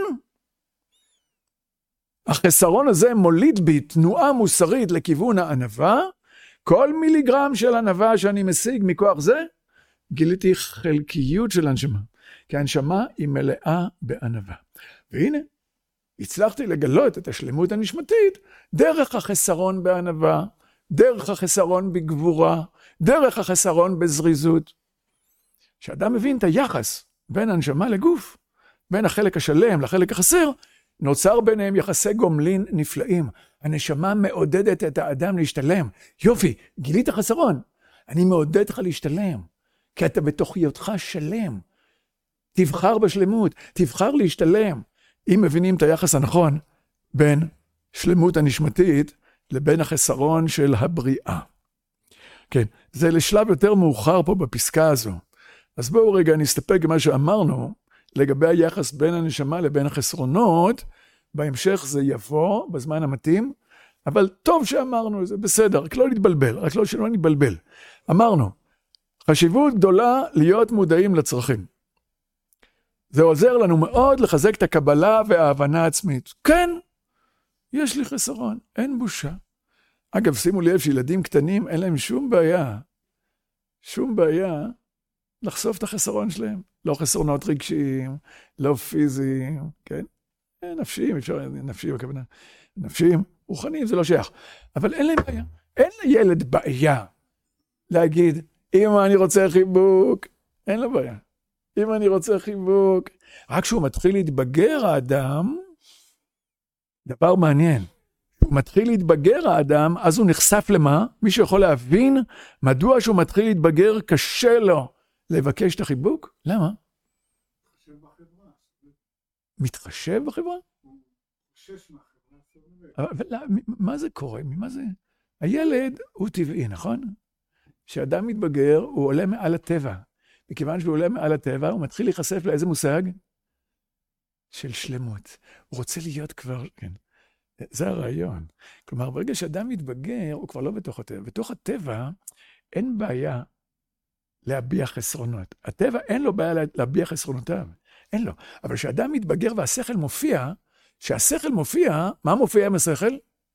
החסרון הזה מוליד בי תנועה מוסרית לכיוון הענווה, כל מיליגרם של ענווה שאני משיג מכוח זה, גיליתי חלקיות של הנשמה, כי הנשמה היא מלאה בענווה. והנה, הצלחתי לגלות את השלמות הנשמתית דרך החסרון בענווה, דרך החסרון בגבורה, דרך החסרון בזריזות. כשאדם מבין את היחס בין הנשמה לגוף, בין החלק השלם לחלק החסר, נוצר ביניהם יחסי גומלין נפלאים. הנשמה מעודדת את האדם להשתלם. יופי, גילית חסרון. אני מעודד לך להשתלם, כי אתה בתוך היותך שלם. תבחר בשלמות, תבחר להשתלם. אם מבינים את היחס הנכון בין שלמות הנשמתית לבין החסרון של הבריאה. כן, זה לשלב יותר מאוחר פה בפסקה הזו. אז בואו רגע נסתפק במה שאמרנו, לגבי היחס בין הנשמה לבין החסרונות, בהמשך זה יבוא בזמן המתאים, אבל טוב שאמרנו, זה בסדר, רק לא נתבלבל, רק לא שלא נתבלבל. אמרנו, חשיבות גדולה להיות מודעים לצרכים. זה עוזר לנו מאוד לחזק את הקבלה וההבנה העצמית. כן, יש לי חסרון, אין בושה. אגב, שימו לב שילדים קטנים אין להם שום בעיה, שום בעיה לחשוף את החסרון שלהם. לא חסרונות רגשיים, לא פיזיים, כן? נפשיים, אפשר, נפשיים הכוונה. נפשיים, רוחניים, זה לא שייך. אבל אין להם בעיה. אין לילד בעיה להגיד, אמא, אני רוצה חיבוק. אין לו בעיה. אמא, אני רוצה חיבוק. רק כשהוא מתחיל להתבגר האדם, דבר מעניין. הוא מתחיל להתבגר האדם, אז הוא נחשף למה? מי שיכול להבין מדוע שהוא מתחיל להתבגר, קשה לו לבקש את החיבוק? למה? מתחשב בחברה. מתחשב בחברה? הוא חושש מהחברה. אבל מה זה קורה? ממה זה? הילד הוא טבעי, נכון? כשאדם מתבגר, הוא עולה מעל הטבע. מכיוון שהוא עולה מעל הטבע, הוא מתחיל להיחשף לאיזה מושג? של שלמות. הוא רוצה להיות כבר, כן. זה הרעיון. כלומר, ברגע שאדם מתבגר, הוא כבר לא בתוך הטבע. בתוך הטבע אין בעיה להביע חסרונות. הטבע אין לו בעיה להביע חסרונותיו. אין לו. אבל כשאדם מתבגר והשכל מופיע, כשהשכל מופיע, מה מופיע עם השכל?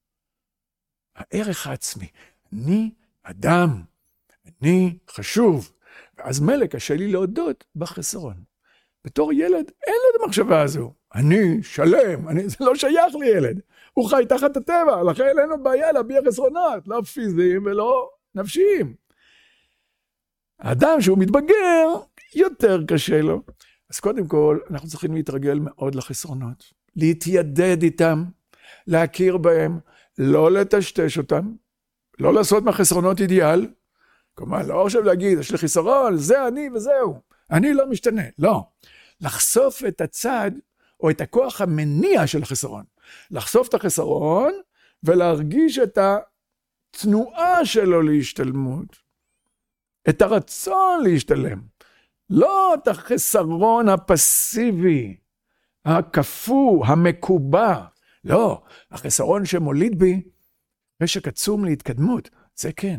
הערך העצמי. אני אדם. אני חשוב. ואז מלא קשה לי להודות בחסרון. בתור ילד אין לו את המחשבה הזו. אני שלם, אני, זה לא שייך לילד. הוא חי תחת הטבע, לכן אין לו בעיה להביע חסרונות, לא פיזיים ולא נפשיים. האדם שהוא מתבגר, יותר קשה לו. אז קודם כל, אנחנו צריכים להתרגל מאוד לחסרונות. להתיידד איתם, להכיר בהם, לא לטשטש אותם, לא לעשות מהחסרונות אידיאל, כלומר, לא עכשיו להגיד, יש לי חיסרון, זה אני וזהו, אני לא משתנה, לא. לחשוף את הצד, או את הכוח המניע של החסרון. לחשוף את החסרון, ולהרגיש את התנועה שלו להשתלמות. את הרצון להשתלם. לא את החסרון הפסיבי, הכפו, המקובע. לא, החסרון שמוליד בי, רשק עצום להתקדמות, זה כן.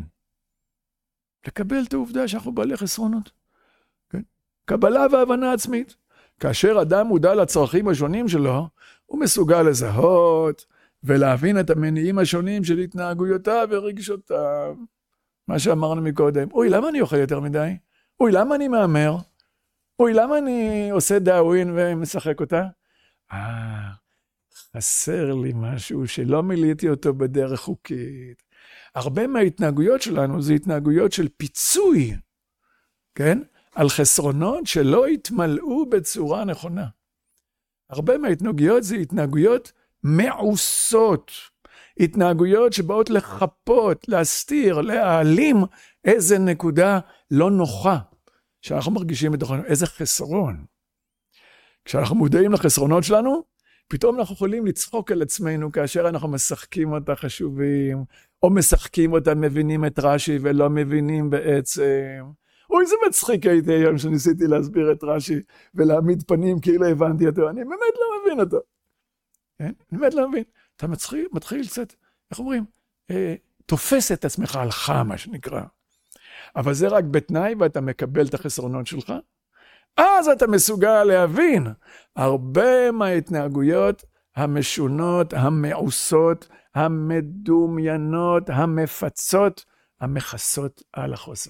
לקבל את העובדה שאנחנו בעלי חסרונות. כן? קבלה והבנה עצמית. כאשר אדם מודע לצרכים השונים שלו, הוא מסוגל לזהות ולהבין את המניעים השונים של התנהגויותיו ורגשותיו. מה שאמרנו מקודם, אוי, למה אני אוכל יותר מדי? אוי, למה אני מאמר? אוי, למה אני עושה דאווין ומשחק אותה? אה, חסר לי משהו שלא מילאתי אותו בדרך חוקית. הרבה מההתנהגויות שלנו זה התנהגויות של פיצוי, כן? על חסרונות שלא התמלאו בצורה נכונה. הרבה מההתנהגויות זה התנהגויות מעוסות, התנהגויות שבאות לחפות, להסתיר, להעלים איזה נקודה לא נוחה, שאנחנו מרגישים בתוכנו, איזה חסרון. כשאנחנו מודעים לחסרונות שלנו, פתאום אנחנו יכולים לצחוק על עצמנו, כאשר אנחנו משחקים אותה חשובים, או משחקים אותה מבינים את רש"י ולא מבינים בעצם. אוי, זה מצחיק הייתי היום שניסיתי להסביר את רש"י, ולהעמיד פנים כאילו הבנתי אותו, אני באמת לא מבין אותו. כן? אני באמת לא מבין. אתה מתחיל, מתחיל קצת, איך אומרים? אה, תופס את עצמך על חם, מה שנקרא. אבל זה רק בתנאי, ואתה מקבל את החסרונות שלך. אז אתה מסוגל להבין הרבה מההתנהגויות המשונות, המעוסות, המדומיינות, המפצות, המכסות על החוסר.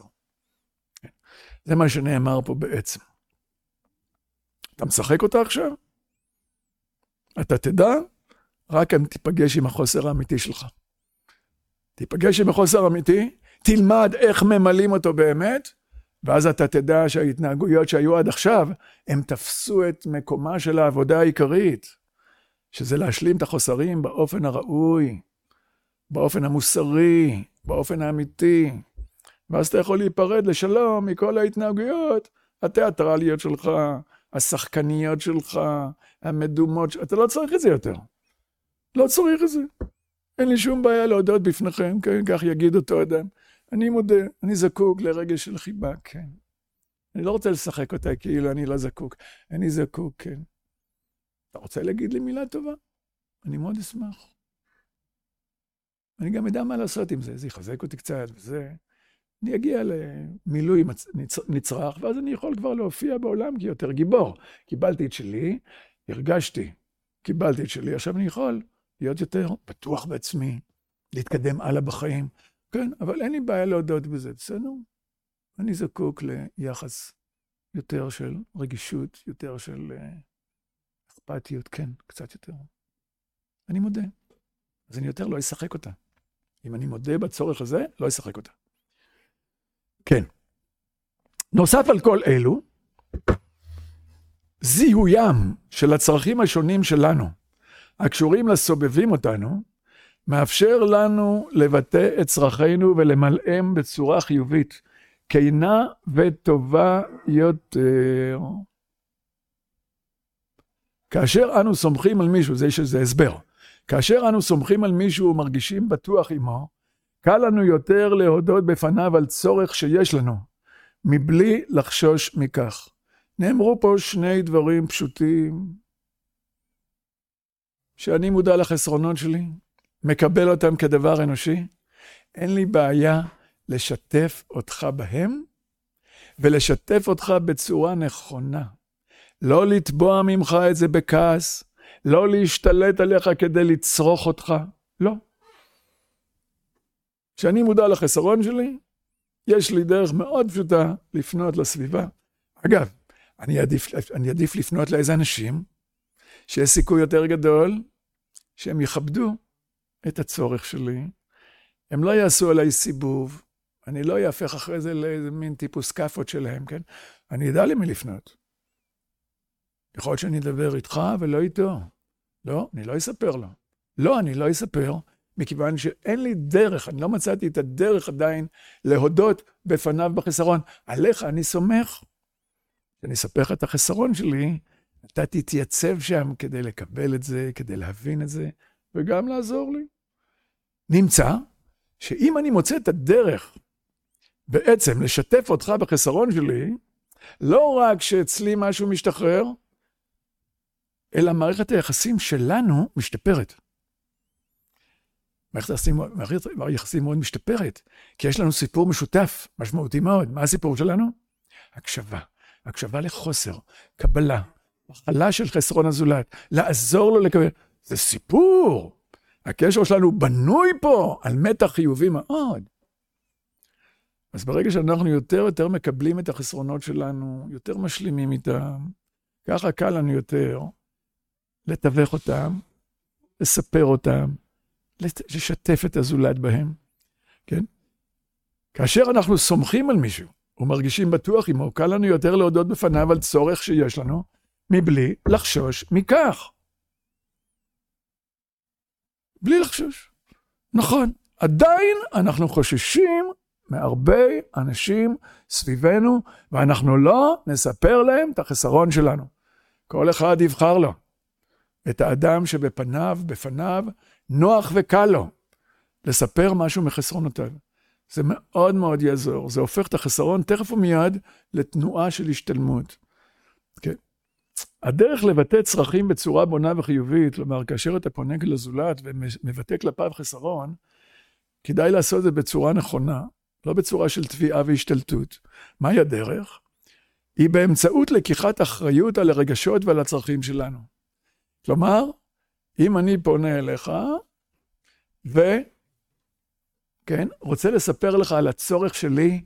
זה מה שנאמר פה בעצם. אתה משחק אותה עכשיו? אתה תדע, רק אם תיפגש עם החוסר האמיתי שלך. תיפגש עם החוסר האמיתי, תלמד איך ממלאים אותו באמת, ואז אתה תדע שההתנהגויות שהיו עד עכשיו, הם תפסו את מקומה של העבודה העיקרית, שזה להשלים את החוסרים באופן הראוי, באופן המוסרי, באופן האמיתי. ואז אתה יכול להיפרד לשלום מכל ההתנהגויות, התיאטרליות שלך, השחקניות שלך, המדומות, אתה לא צריך את זה יותר. לא צריך את זה. אין לי שום בעיה להודות בפניכם, כן, כך יגיד אותו אדם. אני מודה, אני זקוק לרגש של חיבה, כן. אני לא רוצה לשחק אותה כאילו אני לא זקוק. אני זקוק, כן. אתה רוצה להגיד לי מילה טובה? אני מאוד אשמח. אני גם יודע מה לעשות עם זה, זה יחזק אותי קצת, וזה... אני אגיע למילוי נצרך, ואז אני יכול כבר להופיע בעולם כיותר גיבור. קיבלתי את שלי, הרגשתי, קיבלתי את שלי, עכשיו אני יכול להיות יותר בטוח בעצמי, להתקדם הלאה בחיים. כן, אבל אין לי בעיה להודות בזה, בסדר? אני זקוק ליחס יותר של רגישות, יותר של אכפתיות, כן, קצת יותר. אני מודה. אז אני יותר לא אשחק אותה. אם אני מודה בצורך הזה, לא אשחק אותה. כן. נוסף על כל אלו, זיהוים של הצרכים השונים שלנו, הקשורים לסובבים אותנו, מאפשר לנו לבטא את צרכינו ולמלאם בצורה חיובית, כנה וטובה יותר. כאשר אנו סומכים על מישהו, זה שזה הסבר, כאשר אנו סומכים על מישהו ומרגישים בטוח עמו, קל לנו יותר להודות בפניו על צורך שיש לנו, מבלי לחשוש מכך. נאמרו פה שני דברים פשוטים, שאני מודע לחסרונות שלי, מקבל אותם כדבר אנושי, אין לי בעיה לשתף אותך בהם, ולשתף אותך בצורה נכונה. לא לתבוע ממך את זה בכעס, לא להשתלט עליך כדי לצרוך אותך, לא. כשאני מודע לחסרון שלי, יש לי דרך מאוד פשוטה לפנות לסביבה. אגב, אני עדיף, אני עדיף לפנות לאיזה אנשים, שיש סיכוי יותר גדול, שהם יכבדו את הצורך שלי. הם לא יעשו עליי סיבוב, אני לא יהפך אחרי זה לאיזה מין טיפוס קפות שלהם, כן? אני ידע למי לפנות. יכול להיות שאני אדבר איתך ולא איתו. לא, אני לא אספר לו. לא, אני לא אספר, מכיוון שאין לי דרך, אני לא מצאתי את הדרך עדיין להודות בפניו בחסרון. עליך אני סומך. אני אספר לך את החסרון שלי, אתה תתייצב שם כדי לקבל את זה, כדי להבין את זה, וגם לעזור לי. נמצא שאם אני מוצא את הדרך בעצם לשתף אותך בחסרון שלי, לא רק שאצלי משהו משתחרר, אלא מערכת היחסים שלנו משתפרת. מערכת היחסים, מערכת היחסים מאוד משתפרת, כי יש לנו סיפור משותף, משמעותי מאוד. מה הסיפור שלנו? הקשבה. הקשבה לחוסר, קבלה, מחלה של חסרון הזולת, לעזור לו לקבל. זה סיפור. הקשר שלנו בנוי פה על מתח חיובי מאוד. אז ברגע שאנחנו יותר יותר מקבלים את החסרונות שלנו, יותר משלימים איתם, ככה קל לנו יותר לתווך אותם, לספר אותם, לשתף את הזולת בהם. כן? כאשר אנחנו סומכים על מישהו, ומרגישים בטוח עמו, קל לנו יותר להודות בפניו על צורך שיש לנו, מבלי לחשוש מכך. בלי לחשוש. נכון, עדיין אנחנו חוששים מהרבה אנשים סביבנו, ואנחנו לא נספר להם את החסרון שלנו. כל אחד יבחר לו את האדם שבפניו, בפניו, נוח וקל לו, לספר משהו מחסרונותיו. זה מאוד מאוד יעזור, זה הופך את החסרון תכף ומיד לתנועה של השתלמות. כן. הדרך לבטא צרכים בצורה בונה וחיובית, כלומר, כאשר אתה פונה לזולת ומבטא כלפיו חסרון, כדאי לעשות את זה בצורה נכונה, לא בצורה של תביעה והשתלטות. מהי הדרך? היא באמצעות לקיחת אחריות על הרגשות ועל הצרכים שלנו. כלומר, אם אני פונה אליך, ו... כן, רוצה לספר לך על הצורך שלי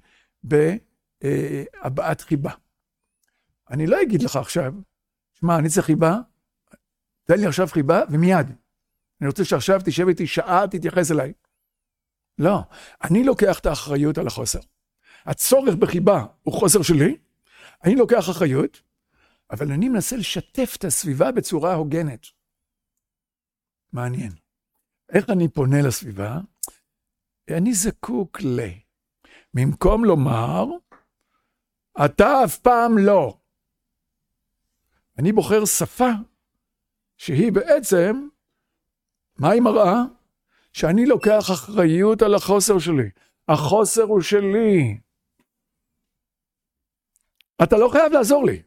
בהבעת חיבה. אני לא אגיד לך עכשיו, שמע, אני צריך חיבה, תן לי עכשיו חיבה ומיד. אני רוצה שעכשיו תשב איתי שעה, תתייחס אליי. לא, אני לוקח את האחריות על החוסר. הצורך בחיבה הוא חוסר שלי, אני לוקח אחריות, אבל אני מנסה לשתף את הסביבה בצורה הוגנת. מעניין. איך אני פונה לסביבה? אני זקוק ל... במקום לומר, אתה אף פעם לא. אני בוחר שפה שהיא בעצם, מה היא מראה? שאני לוקח אחריות על החוסר שלי. החוסר הוא שלי. אתה לא חייב לעזור לי.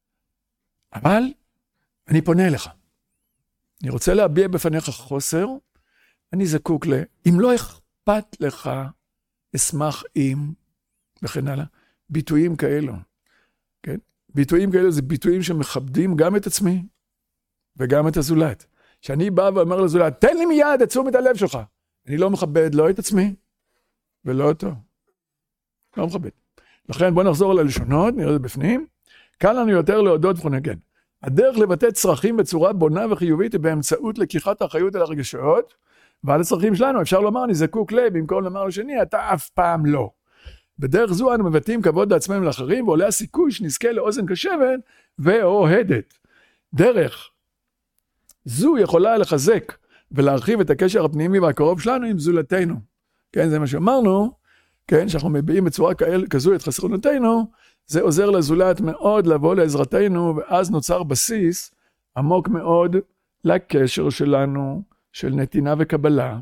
אבל אני פונה אליך. אני רוצה להביע בפניך חוסר, אני זקוק ל... אם לא אכפת לך, אשמח אם, וכן הלאה, ביטויים כאלו. כן? ביטויים כאלו זה ביטויים שמכבדים גם את עצמי, וגם את הזולת. שאני בא ואומר לזולת, תן לי מיד את תשומת הלב שלך. אני לא מכבד לא את עצמי, ולא אותו. לא מכבד. לכן בוא נחזור על הלשונות, נראה את זה בפנים. קל לנו יותר להודות וחונגן. הדרך לבטא צרכים בצורה בונה וחיובית היא באמצעות לקיחת האחריות על הרגשות, ועל הצרכים שלנו אפשר לומר, אני זקוק לב, במקום לומר לשני, אתה אף פעם לא. בדרך זו אנו מבטאים כבוד לעצמנו ולאחרים, ועולה הסיכוי שנזכה לאוזן קשבת ואוהדת. דרך זו יכולה לחזק ולהרחיב את הקשר הפנימי והקרוב שלנו עם זולתנו. כן, זה מה שאמרנו, כן, שאנחנו מביעים בצורה כזו את חסרונותינו, זה עוזר לזולת מאוד לבוא לעזרתנו, ואז נוצר בסיס עמוק מאוד לקשר שלנו, של נתינה וקבלה.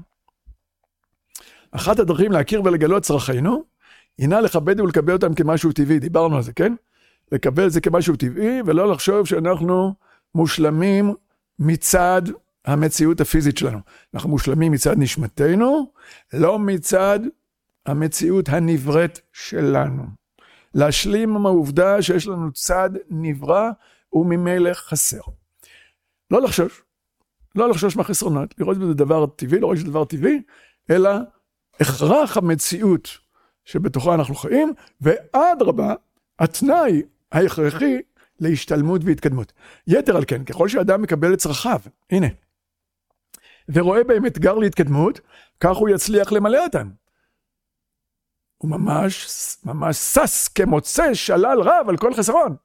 אחת הדרכים להכיר ולגלות צרכינו, הינה לכבד ולקבל אותם כמשהו טבעי, דיברנו על זה, כן? לקבל זה כמשהו טבעי, ולא לחשוב שאנחנו מושלמים מצד המציאות הפיזית שלנו. אנחנו מושלמים מצד נשמתנו, לא מצד המציאות הנבראת שלנו. להשלים עם העובדה שיש לנו צד נברא וממילא חסר. לא לחשוש, לא לחשוש מהחסרונות, לראות בזה דבר טבעי, לא רק שזה דבר טבעי, אלא הכרח המציאות שבתוכה אנחנו חיים, ועד רבה, התנאי ההכרחי להשתלמות והתקדמות. יתר על כן, ככל שאדם מקבל את צרכיו, הנה, ורואה בהם אתגר להתקדמות, כך הוא יצליח למלא אותם. הוא ממש, ממש סס כמוצא שלל רב על כל חסרון.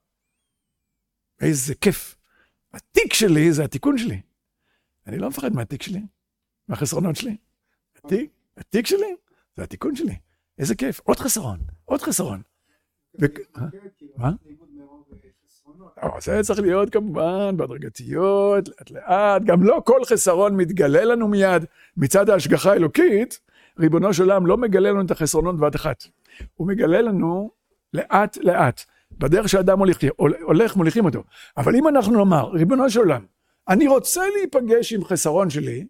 איזה כיף. התיק שלי זה התיקון שלי. אני לא מפחד מהתיק שלי, מהחסרונות שלי. התיק, התיק שלי, זה התיקון שלי. איזה כיף, עוד חסרון, עוד חסרון. מה? זה צריך להיות כמובן בהדרגתיות, לאט לאט, גם לא כל חסרון מתגלה לנו מיד מצד ההשגחה האלוקית, ריבונו של עולם לא מגלה לנו את החסרונות בבת אחת. הוא מגלה לנו לאט לאט, בדרך שהאדם הולך, הולך מוליכים אותו. אבל אם אנחנו נאמר, ריבונו של עולם, אני רוצה להיפגש עם חסרון שלי,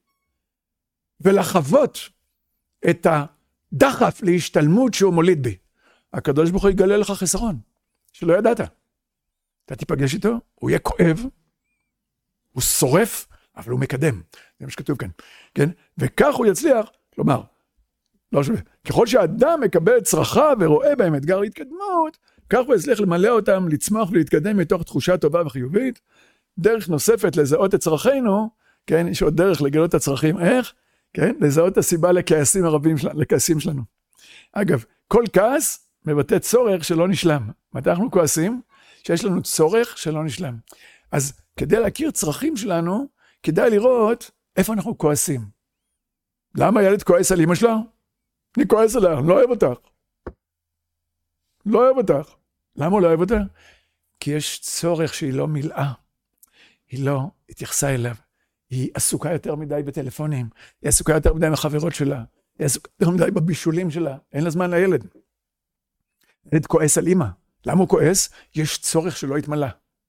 ולחוות את הדחף להשתלמות שהוא מוליד בי, הקדוש ברוך הוא יגלה לך חסרון, שלא ידעת. אתה תיפגש איתו, הוא יהיה כואב, הוא שורף, אבל הוא מקדם. זה מה שכתוב כאן. כן? וכך הוא יצליח, כלומר, לא שווה. ככל שהאדם מקבל צרכה ורואה בהם אתגר להתקדמות, כך הוא יצליח למלא אותם, לצמוח ולהתקדם מתוך תחושה טובה וחיובית. דרך נוספת לזהות את צרכינו, כן? יש עוד דרך לגלות את הצרכים. איך? כן? לזהות את הסיבה לכעסים הרבים שלנו, לכעסים שלנו. אגב, כל כעס מבטא צורך שלא נשלם. מתי אנחנו כועסים? שיש לנו צורך שלא נשלם. אז כדי להכיר צרכים שלנו, כדאי לראות איפה אנחנו כועסים. למה ילד כועס על אמא שלו? אני כועס עליה, אני לא אוהב אותך. לא אוהב אותך. למה הוא לא אוהב אותה? כי יש צורך שהיא לא מילאה. היא לא התייחסה אליו. היא עסוקה יותר מדי בטלפונים. היא עסוקה יותר מדי עם החברות שלה. היא עסוקה יותר מדי בבישולים שלה. אין לה זמן לילד. ילד כועס על אמא. למה הוא כועס? יש צורך שלא יתמלא.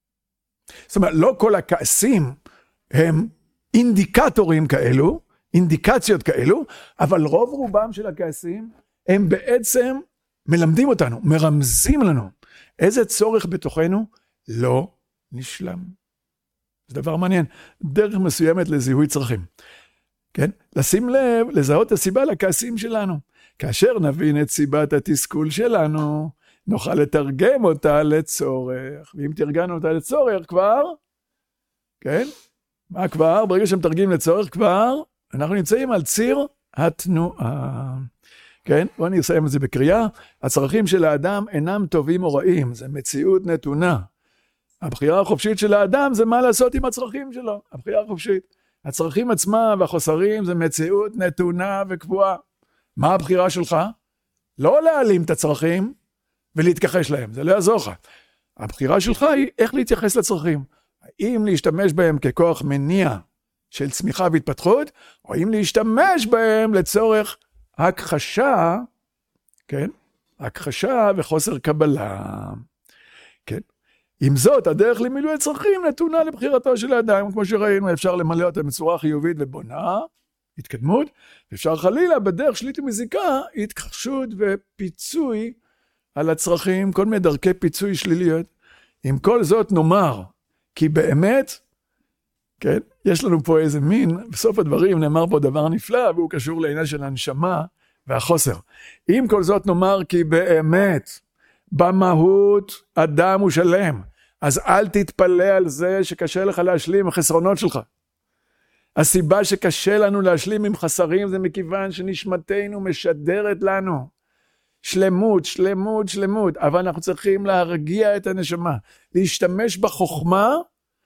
זאת אומרת, לא כל הכעסים הם אינדיקטורים כאלו, אינדיקציות כאלו, אבל רוב רובם של הכעסים הם בעצם מלמדים אותנו, מרמזים לנו איזה צורך בתוכנו לא נשלם. זה דבר מעניין, דרך מסוימת לזיהוי צרכים. כן? לשים לב, לזהות את הסיבה לכעסים שלנו. כאשר נבין את סיבת התסכול שלנו, נוכל לתרגם אותה לצורך. ואם תרגמנו אותה לצורך כבר, כן? מה כבר? ברגע שמתרגמים לצורך כבר, אנחנו נמצאים על ציר התנועה. כן? בואו אני אסיים את זה בקריאה. הצרכים של האדם אינם טובים או רעים, זה מציאות נתונה. הבחירה החופשית של האדם זה מה לעשות עם הצרכים שלו. הבחירה החופשית. הצרכים עצמם והחוסרים זה מציאות נתונה וקבועה. מה הבחירה שלך? לא להעלים את הצרכים ולהתכחש להם, זה לא יעזור לך. הבחירה שלך היא איך להתייחס לצרכים. האם להשתמש בהם ככוח מניע של צמיחה והתפתחות, או אם להשתמש בהם לצורך הכחשה, כן? הכחשה וחוסר קבלה. כן? עם זאת, הדרך למילוי הצרכים נתונה לבחירתו של האדם, כמו שראינו, אפשר למלא אותם בצורה חיובית ובונה, התקדמות, ואפשר חלילה בדרך שלילית ומזיקה, התכחשות ופיצוי על הצרכים, כל מיני דרכי פיצוי שליליות. עם כל זאת נאמר, כי באמת, כן, יש לנו פה איזה מין, בסוף הדברים נאמר פה דבר נפלא, והוא קשור לעניין של הנשמה והחוסר. עם כל זאת נאמר, כי באמת, במהות אדם הוא שלם, אז אל תתפלא על זה שקשה לך להשלים החסרונות שלך. הסיבה שקשה לנו להשלים עם חסרים, זה מכיוון שנשמתנו משדרת לנו, שלמות, שלמות, שלמות, אבל אנחנו צריכים להרגיע את הנשמה, להשתמש בחוכמה,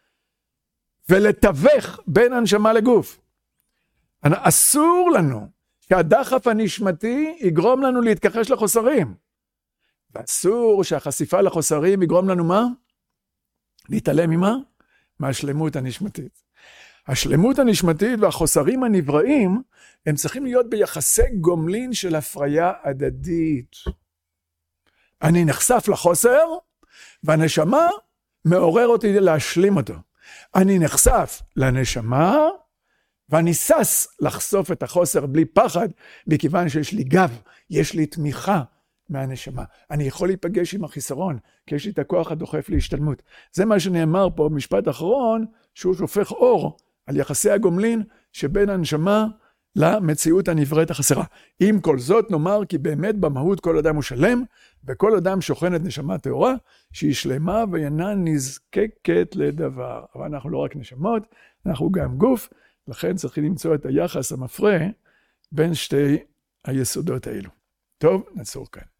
ולתווך בין הנשמה לגוף. אסור לנו שהדחף הנשמתי יגרום לנו להתכחש לחוסרים. ואסור שהחשיפה לחוסרים יגרום לנו מה? להתעלם ממה? מהשלמות הנשמתית. השלמות הנשמתית והחוסרים הנבראים, הם צריכים להיות ביחסי גומלין של הפריה הדדית. אני נחשף לחוסר, והנשמה מעורר אותי להשלים אותו. אני נחשף לנשמה, ואני סס לחשוף את החוסר בלי פחד, מכיוון שיש לי גב, יש לי תמיכה מהנשמה. אני יכול להיפגש עם החיסרון, כי יש לי את הכוח הדוחף להשתלמות. זה מה שנאמר פה, משפט אחרון, שהוא שופך אור על יחסי הגומלין שבין הנשמה למציאות הנבראת החסרה. עם כל זאת נאמר כי באמת במהות כל אדם הוא שלם, וכל אדם שוכנת נשמה טהורה, שהיא שלמה ואינה נזקקת לדבר. אבל אנחנו לא רק נשמות, אנחנו גם גוף, לכן צריכים למצוא את היחס המפרה בין שתי היסודות האלו. טוב, נעצור כאן.